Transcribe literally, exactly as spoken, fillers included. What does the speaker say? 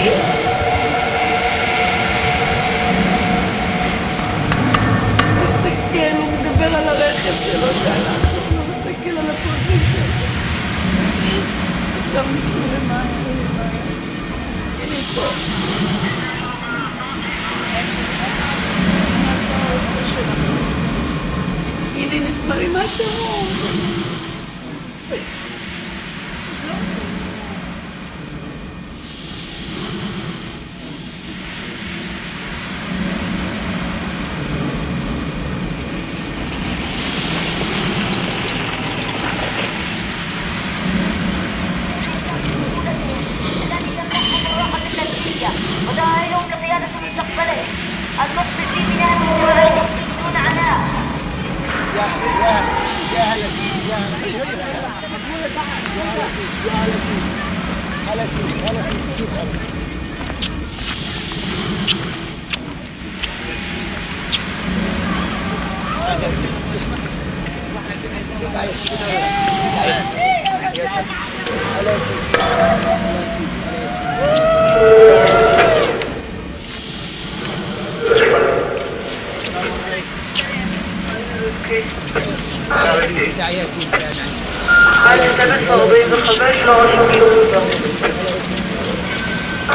תסתכל, הוא מדבר על הרכב שלו שהלך, הוא לא מסתכל על הפרטים שלו. גם נקשו למים, הנה פה. הנה נספרים מהתרום. ودعائهم لقيادة مستقبله المقبل من أهل يكونون عناء يا يا يا هلا يا هلا يا هلا هلا هلا كيف حالك؟